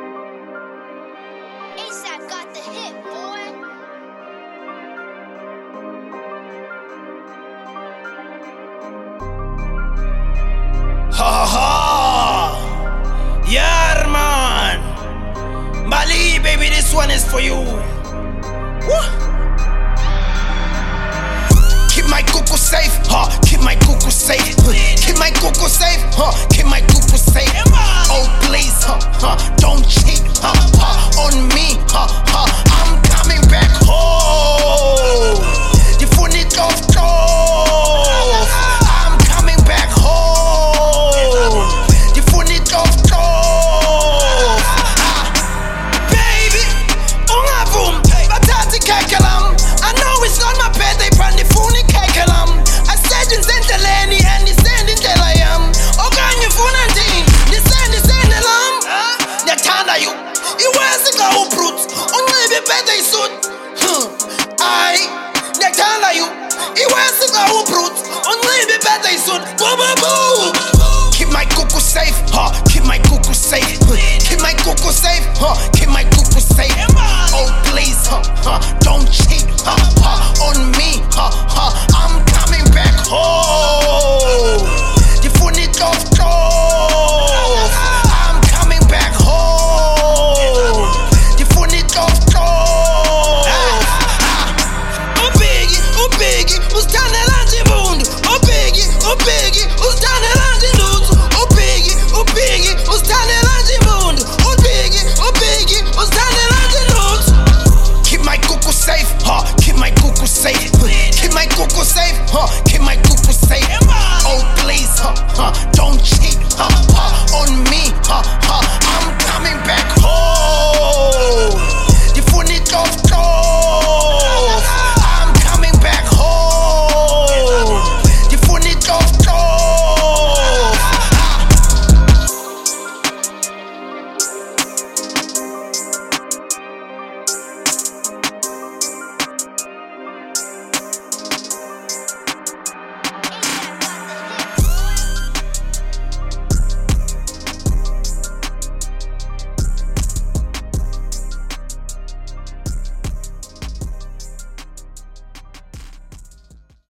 ASAP got the hit, boy. Ha ha! Yeah, man! Bali, baby, this one is for you. Woo! Keep my cuckoo safe, huh? Keep my cuckoo safe. Keep my cuckoo safe, huh? Keep my cuckoo safe. Oh, please, don't cheat, on me, I'm coming back home. You fool it off, I'm coming back home. You fool it off, baby, ungavum, bathathi kakalam. I know it's not my birthday, but the phone kakalam. I said in endleleni and isend indlela yam. Okanye ufuna ndini, ndisend lam. Ngiyathanda you, iwesi ka ubrute, unxibe birthday suit. Ay, ngiyathanda you, iwesi ka ubrute, unxibe birthday suit. Boo boo boo. Keep my cuckoo safe,